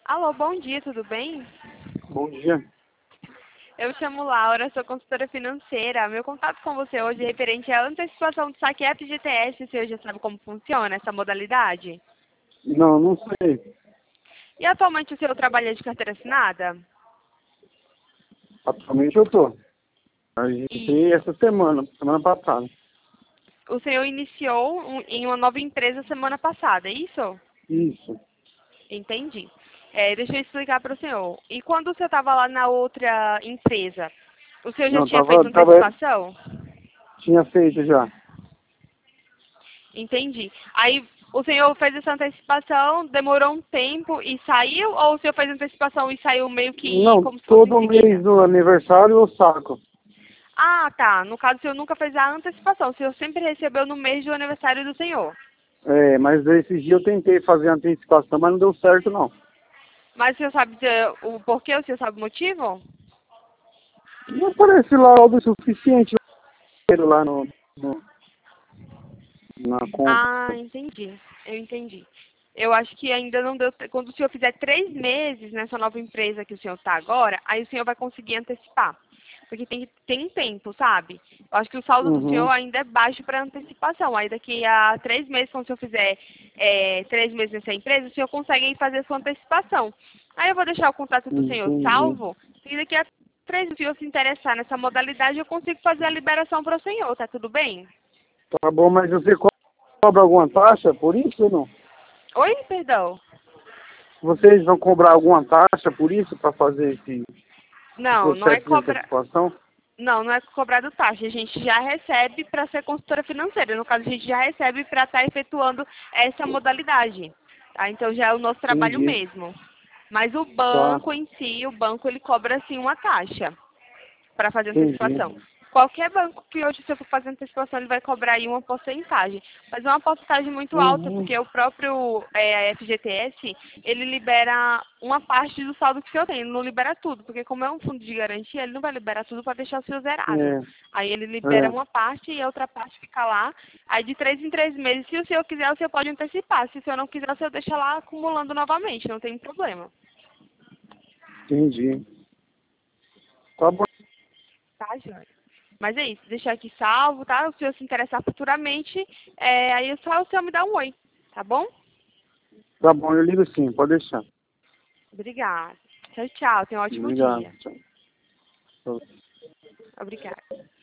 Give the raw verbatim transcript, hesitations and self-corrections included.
Alô, bom dia, tudo bem? Bom dia. Eu me chamo Laura, sou consultora financeira. Meu contato com você hoje é referente à antecipação do saque F G T S. O senhor já sabe como funciona essa modalidade? Não, não sei. E atualmente o senhor trabalha de carteira assinada? Atualmente eu tô. E Agitei essa semana, semana passada. o senhor iniciou um- em uma nova empresa semana passada, é isso? Isso. Entendi. É, deixa eu explicar para o senhor. E quando o senhor estava lá na outra empresa, o senhor já Não, tinha feito tava, tava, antecipação? tinha feito já. Entendi. Aí o senhor fez essa antecipação, demorou um tempo e saiu? Ou o senhor fez a antecipação e saiu meio que Não, como se fosse em todo seguida? mês do aniversário eu saco. Ah, tá. No caso, o senhor nunca fez a antecipação. O senhor sempre recebeu no mês do aniversário do senhor. É, mas esses dias eu tentei fazer a antecipação, mas não deu certo não. Mas o senhor sabe dizer o porquê? O senhor sabe o motivo? Não aparece lá algo suficiente lá no, no- na conta. Ah, entendi. Eu entendi. Eu acho que ainda não deu. Quando o senhor fizer três meses nessa nova empresa que o senhor está agora, aí o senhor vai conseguir antecipar. Porque tem, tem um tempo, sabe? Eu acho que o saldo do senhor Uhum. ainda é baixo para antecipação. Aí daqui a três meses, quando o senhor fizer é, três meses nessa empresa, o senhor consegue fazer a sua antecipação. Aí eu vou deixar o contato do senhor Entendi. salvo. E daqui a três meses, se o senhor se interessar nessa modalidade, eu consigo fazer a liberação para o senhor. Tá tudo bem? Tá bom, mas você cobra alguma taxa por isso ou não? Oi, perdão. Vocês vão cobrar alguma taxa por isso para fazer esse, esse Não, não é processo de cobra. antecipação? Não, não é cobrado taxa. A gente já recebe para ser consultora financeira. No caso, a gente já recebe para estar efetuando essa modalidade. Tá? Então já é o nosso trabalho Entendi. mesmo. Mas o Tá, banco em si, o banco ele cobra sim uma taxa para fazer entendi. antecipação. Qualquer banco que hoje você for fazer antecipação, ele vai cobrar aí uma porcentagem. Mas é uma porcentagem muito alta, Uhum. porque o próprio é, F G T S, ele libera uma parte do saldo que o senhor tem, ele não libera tudo, porque como é um fundo de garantia, ele não vai liberar tudo para deixar o senhor zerado. É, Aí ele libera é, uma parte e a outra parte fica lá. Aí de três em três meses, se o senhor quiser, o senhor pode antecipar. Se o senhor não quiser, o senhor deixa lá acumulando novamente, não tem problema. entendi. Tá bom, Tá, Jóia? Mas é isso, deixar aqui salvo, tá? Se o senhor se interessar futuramente, é, aí é só o senhor me dá um oi, tá bom? tá bom, eu ligo sim, pode deixar. Obrigada. Tchau, tchau. Tenha um ótimo Obrigado. dia. Tchau. Obrigada.